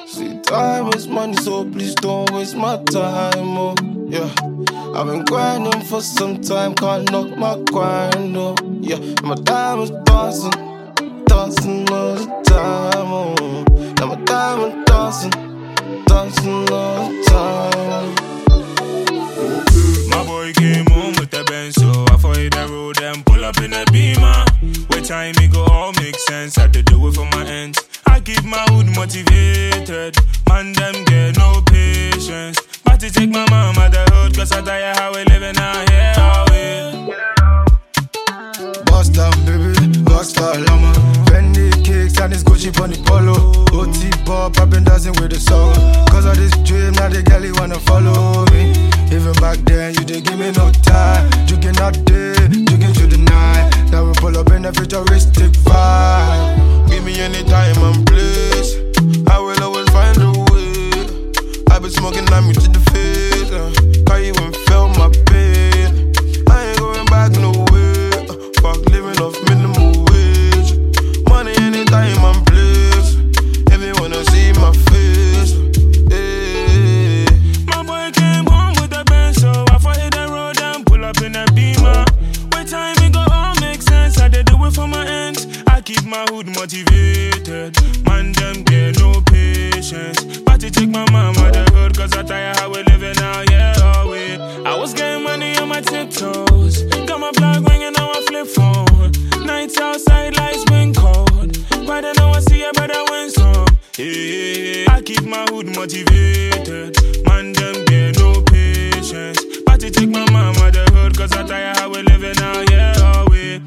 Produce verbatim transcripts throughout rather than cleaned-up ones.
See, time is money, so please don't waste my time, oh, yeah. I've been grinding for some time, can't knock my grind, oh, yeah. And my diamonds dancing, dancing all the time, oh. Now my diamond dancing, dancing all the time. My boy came home with the Benz, so I followed the road and pull up in a Beamer. With time it go all make sense, I had to do it for my ends. I keep my hood motivated, man them get no patience. But to take my mom out the hood, cause I tell you how we living out here, how we. Bust down, baby, bust down, llama. Fendi kicks and it's Gucci on the polo. O T pop, I've been dancing with the soul. Cause of this dream, now the galley wanna follow me. Even back then, you didn't give me no time. Jugging out there, jugging through the night. Now we pull up in a futuristic vibe. Give me any time and place, I will always find a way. I've been smoking on me to the face, uh, can't even feel my pain. I ain't going back nowhere, uh, fuck living off minimum wage. Money anytime and place, if you wanna see my face, yeah. My boy came home with the Benz, so I followed the road and pull up in a Beamer. With time it go all make sense, I did do it for my ends. I keep my hood motivated, man them get no patience. But to take my mom out the hood, cause I tell you how we living out, yeah, oh wait. I was getting money on my tiptoes, got my plug ringing on my flip phone. Nights outside, lights been cold, but I know I see a better win some. Yeah, I keep my hood motivated, man them get no patience. But to take my mom out the hood, cause I tell you how we living out, yeah, oh wait.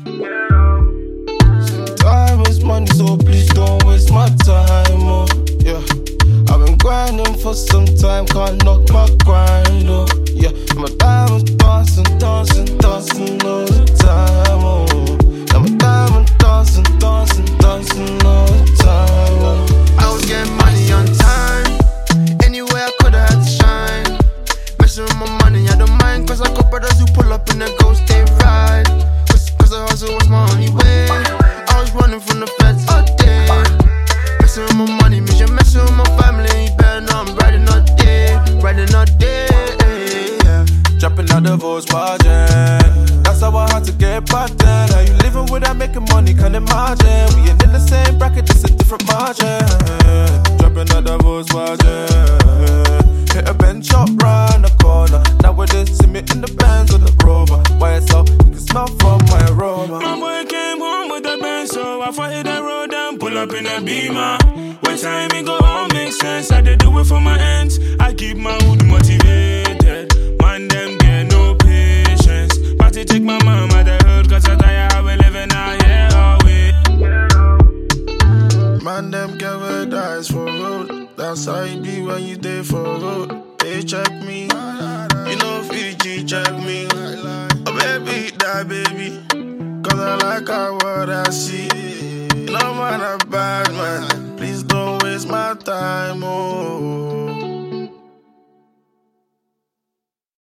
Time is money, so please don't waste my time, oh, yeah. I've been grinding for some time, can't knock my grind, oh, yeah. And my diamonds dancing, dancing, dancing all the time, oh. Now my diamonds dancing, dancing, dancing all the time, oh. I was getting money on time, anywhere I could I had to shine. Messing with my money, I don't mind, cause I got brothers who pull up in the ghost, they ride. Cause, cause the hustle was my only way. I was running from the feds all day. Messing with my money means you're messing with my family. You better know I'm riding all day, riding all day, yeah. Jumping out the Volkswagen, that's how I had to get back then. How you living without making money, can't imagine. We ain't in the same bracket, just a different margin. Jumping out the Volkswagen, hit a bench shop round the corner. Nowadays, see me in the Benz or the Rover. Why it's up, you can smell from my aroma. My boy came home with the Benz, so I followed the road and pull up in a Beamer. When time it go all make sense, I did do it for my ends. I keep my hood motivated, man them get no patience. But to take my mom out the hood, cause I tell you how we living out, yeah, oh we. Man, them get where dies for road. That's how you be when you day for road. They check me, you know Fiji check me. Oh baby, die baby, cause I like how what I see. No man, I